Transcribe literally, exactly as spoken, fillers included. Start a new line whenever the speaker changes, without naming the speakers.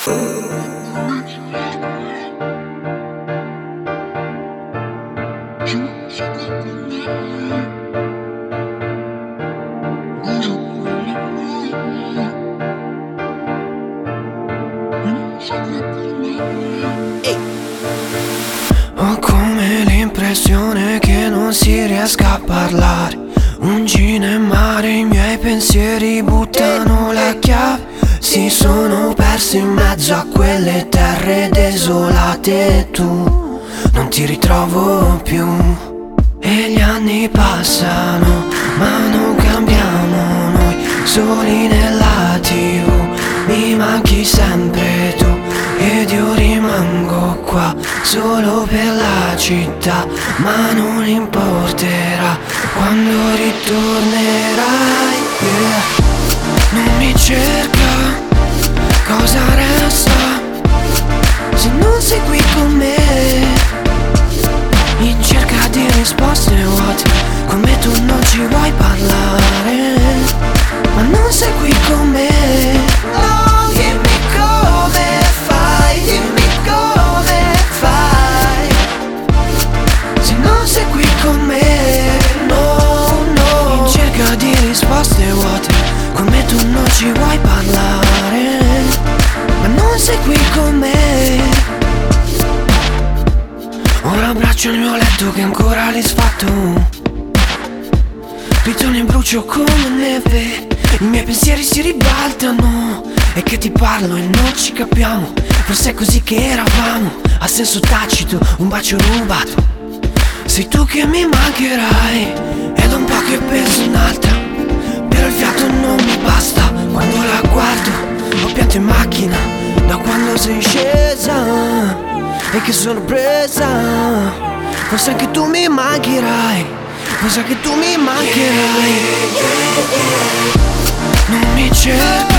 Ho come l'impressione che non si riesca a parlare. Un giro in mare, i miei pensieri buttano la chiave. Si sono persi in mezzo a quelle terre desolate e tu non ti ritrovo più. E gli anni passano ma non cambiamo noi, soli nella tivù. Mi manchi sempre tu ed io rimango qua solo per la città, ma non importerà quando ritornerai, yeah. Non mi cerca, cosa resta se non sei qui con me? In cerca di risposte vuote, come tu non ci vuoi parlare, ma non sei qui con me. No, dimmi come fai, dimmi come fai, se non sei qui con me. No, no. In cerca di risposte vuote, come tu non ci vuoi parlare, ma non sei qui con me. Ora abbraccio il mio letto che è ancora risfatto, ritorno in brucio come neve. I miei pensieri si ribaltano e che ti parlo e non ci capiamo. Forse è così che eravamo, a senso tacito, un bacio rubato. Sei tu che mi mancherai, è da un po' che penso un'altra, però il fiato non mi basta. Quando la guardo ho pianto in macchina da quando sei scesa e che sorpresa. Forse anche tu mi mancherai, forse anche tu mi mancherai. Non mi cerchi,